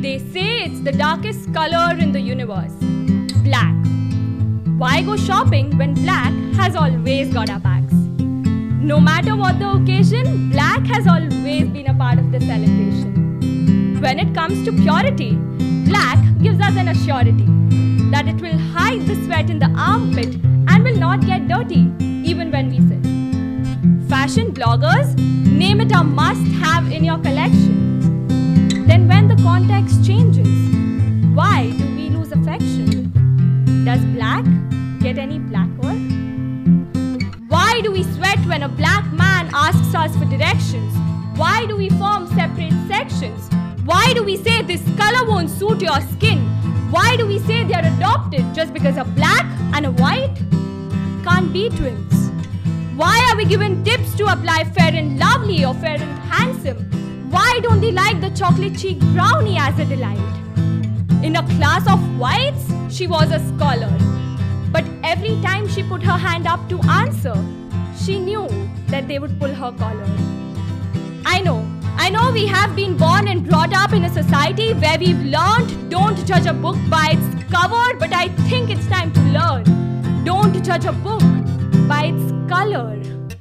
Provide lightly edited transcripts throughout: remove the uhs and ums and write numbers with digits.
They say it's the darkest color in the universe. Black. Why go shopping when black has always got our backs? No matter what the occasion, black has always been a part of the celebration. When it comes to purity, black gives us an assurity that it will hide the sweat in the armpit and will not get dirty even when we sit. Fashion bloggers, name it a must-have in your collection. Then when the context changes, why do we lose affection? Does black get any blacker? Why do we sweat when a black man asks us for directions? Why do we form separate sections? Why do we say this color won't suit your skin? Why do we say they are adopted just because a black and a white can't be twins? Why are we given tips to apply Fair and Lovely or Fair and Handsome? Why don't they like the chocolate cheek brownie as a delight? In a class of whites, she was a scholar. But every time she put her hand up to answer, she knew that they would pull her collar. I know we have been born and brought up in a society where we've learned don't judge a book by its cover, but I think it's time to learn. Don't judge a book by its color.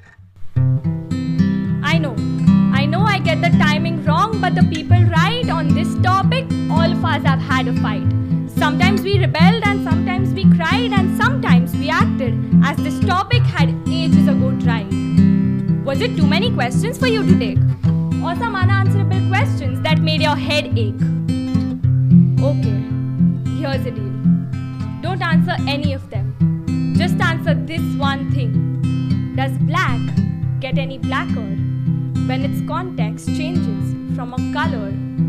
I know I get the timing wrong, but the people right on this topic, all of us have had a fight. Sometimes we rebelled and sometimes we cried and sometimes we acted as this topic had ages ago tried. Was it too many questions for you to take? Or some unanswerable questions that made your head ache? Okay, here's the deal. Don't answer any of them. Just answer this one thing. Does black get any blacker when its context changes from a color